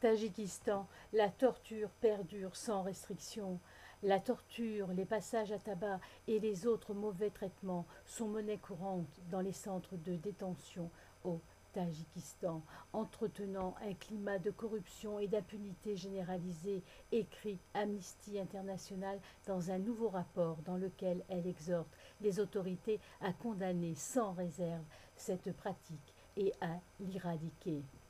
Tadjikistan, la torture perdure sans restriction. La torture, les passages à tabac et les autres mauvais traitements sont monnaie courante dans les centres de détention au Tadjikistan, entretenant un climat de corruption et d'impunité généralisée, écrit Amnesty International dans un nouveau rapport dans lequel elle exhorte les autorités à condamner sans réserve cette pratique et à l'éradiquer.